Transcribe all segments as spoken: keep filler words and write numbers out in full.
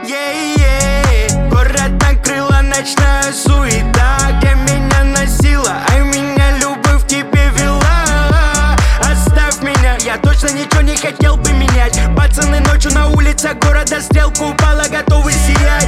Yeah-yeah. Город накрыла ночная суета, где меня носила, а меня любовь к тебе вела. Оставь меня, я точно ничего не хотел бы менять. Пацаны ночью на улицах города, стрелка упала, готовы сиять.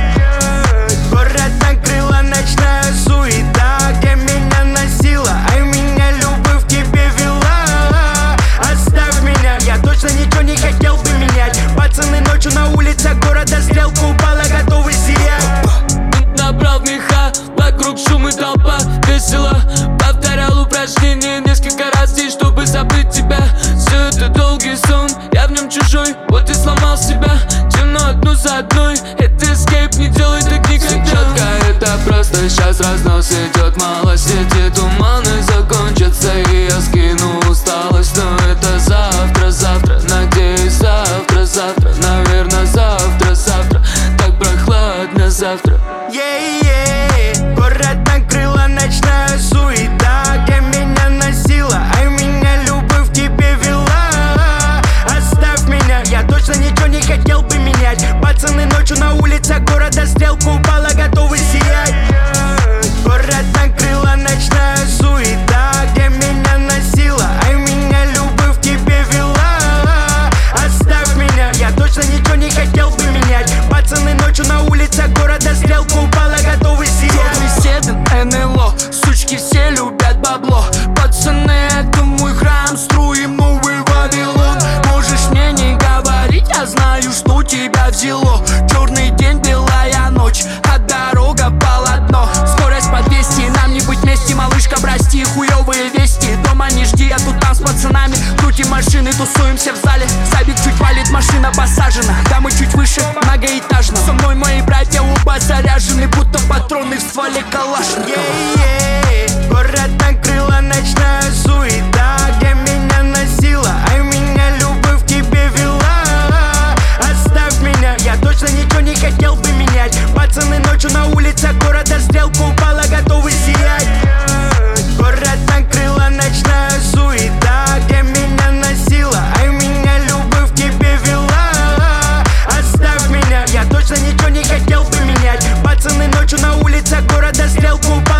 Город накрыла ночная суета, где меня носила, а меня любовь к тебе вела. Оставь меня, я точно ничего не хотел бы менять. Пацаны ночью на улицах города, стрелка упала, готовы сиять. Набрал меха, вокруг шум и толпа, весело. Повторял упражнения несколько раз здесь, чтобы забыть тебя. Все это долгий сон, я в нем чужой, вот и сломал себя. Темно одну за одной, это эскейп, не делай так никогда. Четко, это просто сейчас разнос идет, мало сети, туманы закончатся, и я скину усталость. Но это завтра, завтра, надеюсь, завтра, завтра, наверное, завтра, завтра, так прохладно завтра. Yeah-yeah. Город накрыла ночная суета, где меня носила, а меня любовь к тебе вела. Оставь меня, я точно ничего не хотел бы менять. Пацаны ночью на улицах города, стрелка упала, готовы сиять. Город накрыла ночная суета, где меня носила, а меня любовь к тебе вела. Оставь меня, я точно ничего не хотел бы менять. Пацаны ночью на улицах города, стрелка упала, готовы сиять. Седен, эн эл о, сучки все любят бабло. Пацаны, это мой храм, строим новый Вавилон. Можешь мне не говорить, я знаю, что тебя взяло. Черный день, белая ночь, а дорога полотно. Скорость по двести, нам не быть вместе, малышка, прости, хуёвые вести. Дома не жди, я тут там с пацанами, крутим машины, тусуемся в зале. Сабик чуть валит, машина посажена, да мы чуть выше, многоэтажно. Со мной мои братья оба заряжены, будто патроны в стволе калашникова. Yeah-yeah. Город накрыла ночная суета, где меня носила, а меня любовь к тебе вела. Оставь меня, я точно ничего не хотел бы менять. Пацаны ночью на улицах города, стрелка упала, готовы сиять. Город накрыла ночная суета, где меня носила, а меня любовь к тебе вела. Оставь меня, я точно ничего не хотел бы менять. Пацаны ночью на улицах города, стрелка упала.